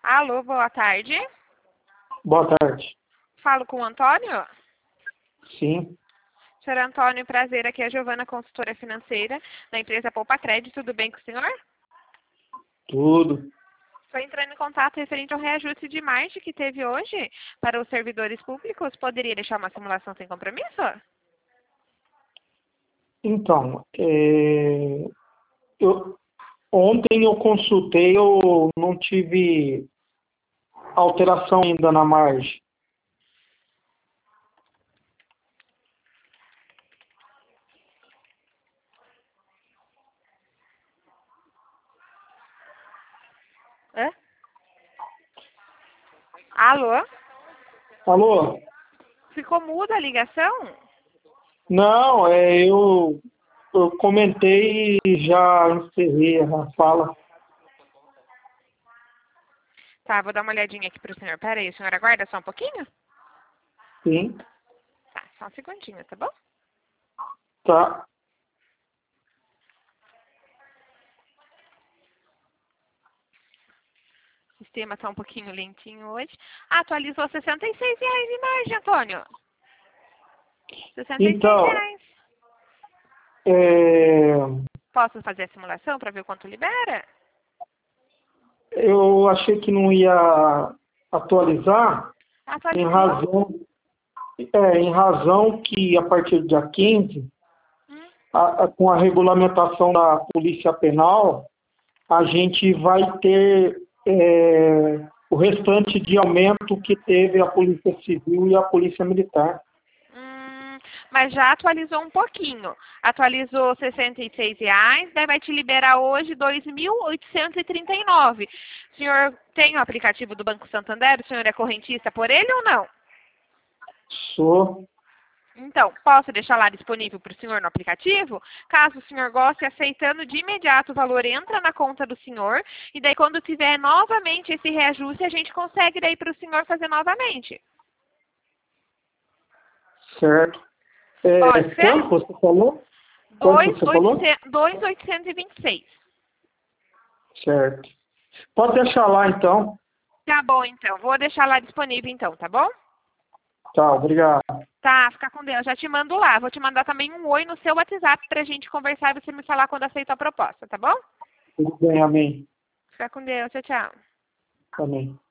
Alô, boa tarde. Boa tarde. Falo com o Antônio? Sim, Senhor Antônio, prazer. Aqui é a Giovana, consultora financeira da empresa Poupa Crédito. Tudo bem com o senhor? tudo. Estou entrando em contato referente ao reajuste de margem que teve hoje para os servidores públicos. Poderia deixar uma simulação sem compromisso? Então, ontem eu consultei, eu não tive alteração ainda na margem. Hã? Alô? Alô? Ficou muda a ligação? Não, eu comentei e já encerrei a fala. Tá, vou dar uma olhadinha aqui para o senhor. Pera aí, o senhor aguarda só um pouquinho? Sim, Tá, só um segundinho, tá bom? tá. O sistema está um pouquinho lentinho hoje. Atualizou R$ 66 de margem, Antônio. Então, R$ 66. é, Posso fazer a simulação para ver o quanto libera? eu achei que não ia atualizar em Atualizou? razão, em razão que a partir do dia 15, Hum. com a regulamentação da Polícia Penal, a gente vai ter o restante de aumento que teve a Polícia Civil e a Polícia Militar. Mas já atualizou um pouquinho. Atualizou R$ 66, daí vai te liberar hoje R$ 2.839. O senhor tem o aplicativo do Banco Santander? O senhor é correntista por ele ou não? Sou. Então, posso deixar lá disponível para o senhor no aplicativo? Caso o senhor goste, aceitando de imediato, o valor entra na conta do senhor. E daí, quando tiver novamente esse reajuste, a gente consegue daí para o senhor fazer novamente. Certo. Pode ser? Quanto você falou? Quanto você falou? 2.826. Certo. Pode deixar lá, então. Tá bom, então. Vou deixar lá disponível, então, tá bom? Tá, obrigado. Tá, fica com Deus. Já te mando lá. Vou te mandar também um oi no seu WhatsApp pra gente conversar e você me falar quando aceita a proposta, tá bom? Tudo bem, amém. Fica com Deus. Tchau, tchau. Amém.